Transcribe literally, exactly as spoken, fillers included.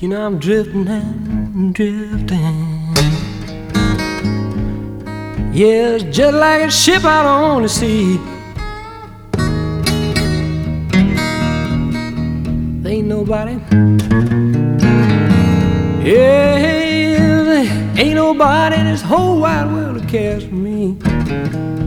You know I'm drifting and drifting. Yeah, it's just like a ship out on the sea. There ain't nobody. Yeah, there ain't nobody in this whole wide world that cares for me.